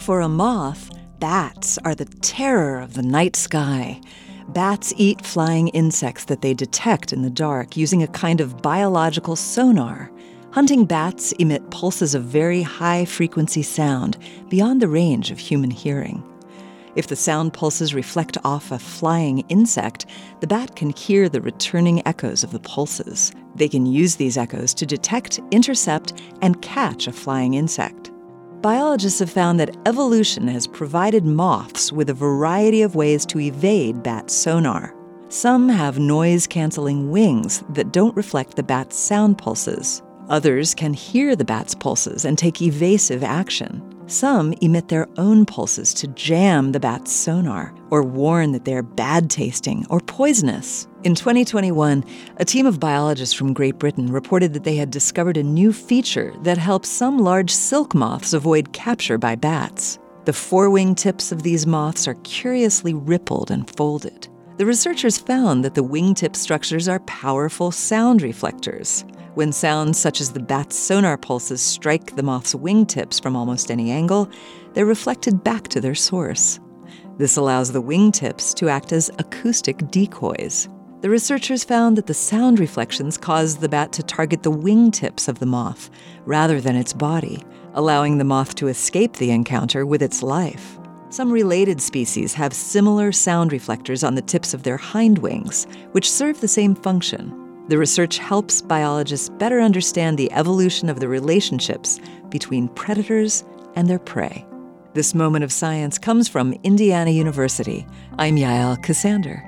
for a moth, bats are the terror of the night sky. Bats eat flying insects that they detect in the dark using a kind of biological sonar. Hunting bats emit pulses of very high-frequency sound beyond the range of human hearing. If the sound pulses reflect off a flying insect, the bat can hear the returning echoes of the pulses. They can use these echoes to detect, intercept, and catch a flying insect. Biologists have found that evolution has provided moths with a variety of ways to evade bat sonar. Some have noise-canceling wings that don't reflect the bat's sound pulses. Others can hear the bat's pulses and take evasive action. Some emit their own pulses to jam the bat's sonar or warn that they're bad-tasting or poisonous. In 2021, a team of biologists from Great Britain reported that they had discovered a new feature that helps some large silk moths avoid capture by bats. The forewing tips of these moths are curiously rippled and folded. The researchers found that the wingtip structures are powerful sound reflectors. When sounds such as the bat's sonar pulses strike the moth's wingtips from almost any angle, they're reflected back to their source. This allows the wingtips to act as acoustic decoys. The researchers found that the sound reflections cause the bat to target the wingtips of the moth rather than its body, allowing the moth to escape the encounter with its life. Some related species have similar sound reflectors on the tips of their hind wings, which serve the same function. The research helps biologists better understand the evolution of the relationships between predators and their prey. This moment of science comes from Indiana University. I'm Yael Ksander.